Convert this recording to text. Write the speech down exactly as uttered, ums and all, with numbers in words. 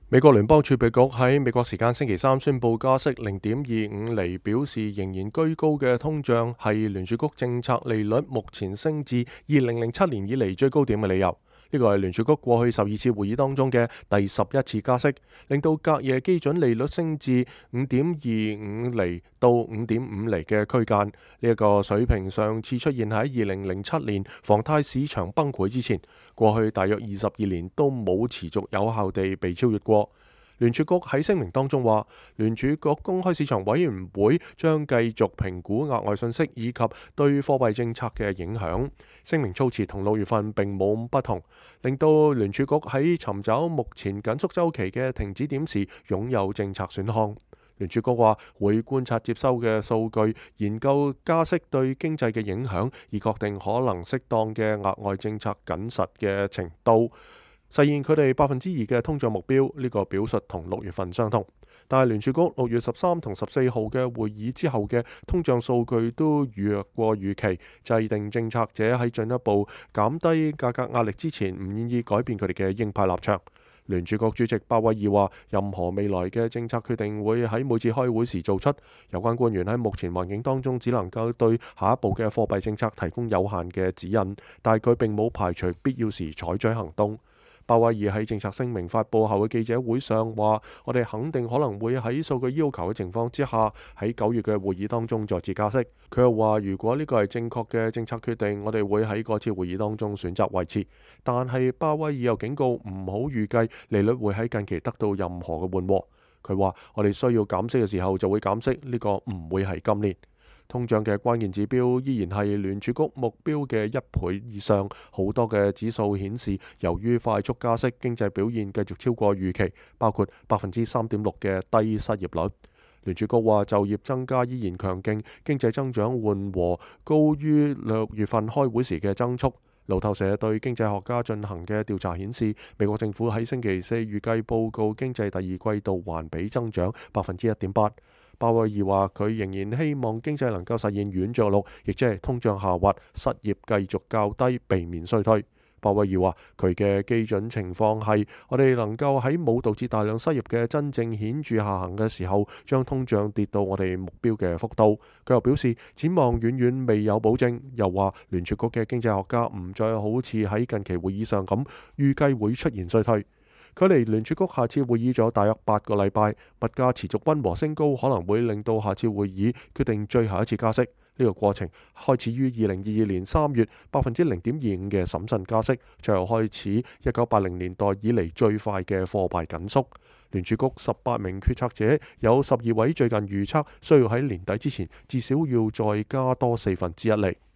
美國聯邦儲備局喺美國時間星期三宣布加息零點二五厘，表示仍然居高嘅通脹係聯儲局政策利率目前升至二零零七年以嚟最高點嘅理由。呢個係聯儲局過去十二次會議當中嘅第十一次加息，令到隔夜基準利率升至五點二五厘到五點五厘嘅區間。呢、這、一個水平上次出現喺二零零七年房貸市場崩潰之前，過去大約二十二年都冇持續有效地被超越過。聯儲局喺聲明當中話，聯儲局公開市場委員會將繼續評估額外信息以及對貨幣政策嘅影響。聲明措辭同六月份並冇不同，令到聯儲局喺尋找目前緊縮週期嘅停止點時擁有政策選項。聯儲局話會觀察接收嘅數據，研究加息對經濟嘅影響，以確定可能適當嘅額外政策緊實嘅程度，實現佢哋百分之二嘅通脹目標。呢、這個表述同六月份相同，但係聯儲局六月十三同十四號嘅會議之後嘅通脹數據都弱過預期，制定政策者喺進一步減低價格壓力之前唔願意改變佢哋嘅鷹派立場。聯儲局主席鮑威爾話，任何未來嘅政策決定會喺每次開會時做出，有關官員喺目前環境當中只能夠對下一步嘅貨幣政策提供有限嘅指引，但係佢並冇排除必要時採取行動。鮑威爾喺政策聲明發佈後嘅記者會上話，我哋肯定可能會喺數據要求嘅情況之下，喺九月嘅會議當中再次加息。佢又話，如果呢個係正確嘅政策決定，我哋會喺嗰次會議當中選擇維持。但係鮑威爾又警告唔好預計利率會喺近期得到任何嘅緩和。佢話，我哋需要減息嘅時候就會減息，呢個唔會係今年。通脹嘅關鍵指標依然係聯儲局目標嘅一倍以上。好多嘅指數顯示，由於快速加息，經濟表現繼續超過預期，包括百分之三點六嘅低失業率。聯儲局話就業增加依然強勁，經濟增長緩和，高於六月份開會時嘅增速。路透社對經濟學家進行嘅調查顯示，美國政府喺星期四預計報告經濟第二季度環比增長百分之一點八。鮑威爾話佢仍然希望經濟能夠實現軟着陸，亦即係通脹下滑，失業繼續較低，避免衰退。鮑威爾話佢嘅基準情況係我哋能夠喺冇導致大量失業嘅真正顯著下行嘅時候，將通脹跌到我哋目標嘅幅度。佢又表示展望遠遠未有保證，又話聯儲局嘅經濟學家唔再好似喺近期會議上咁預計會出現衰退。距離聯儲局下次會議仲有大約八個禮拜，物價持續溫和升高，可能會令到下次會議決定最後一次加息。呢個過程開始於二零二二年三月百分之零點二五嘅審慎加息，最後開始一九八零年代以嚟最快嘅貨幣緊縮。聯儲局十八名決策者有十二位最近預測需要喺年底之前至少要再加多四分之一厘。